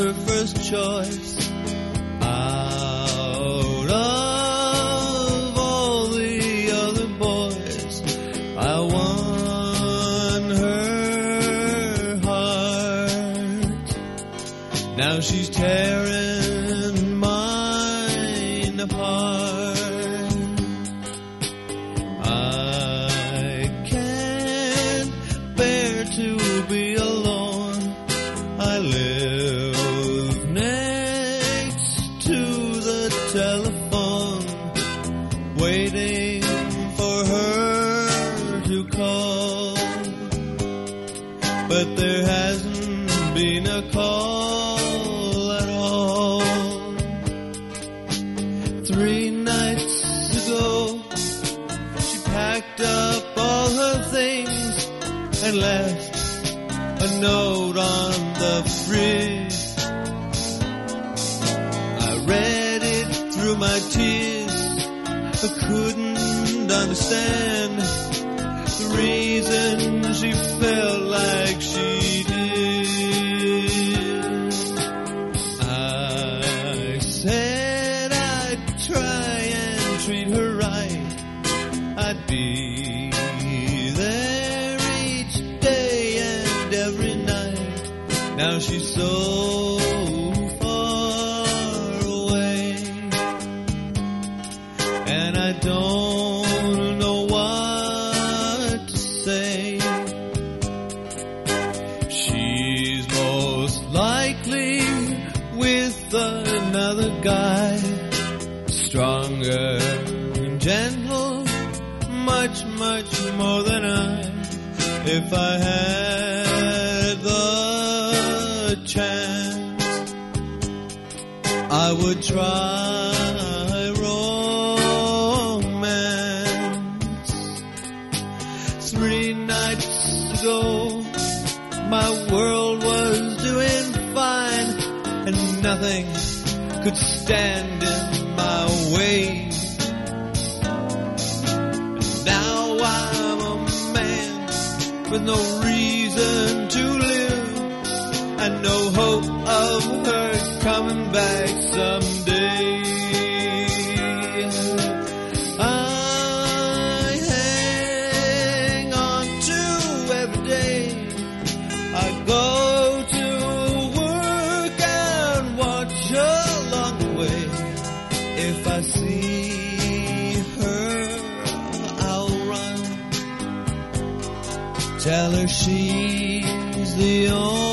her first choice. Out of all the other boys, I won her heart. Now she's tearing mine apart. I can't bear to be alone. I live next to the telephone, waiting for her to call. But there hasn't been a call at all. 3 nights ago, she packed up all her things and left a note on the fridge. I read it through my tears, but couldn't understand the reason she felt like she did. I said I'd try and treat her right. I'd be there each day and every night. Now she's so far away, and I don't know what to say. She's most likely with another guy, stronger and gentle, much, much more than I. If I had the chance, I would try romance. 3 nights ago, my world was doing fine, and nothing could stand in my way. Now I'm a man with no reason to live, and no hope of her coming back someday. I hang on to every day. I go to work and watch along the way. If I see her, I'll run. Tell her she's the only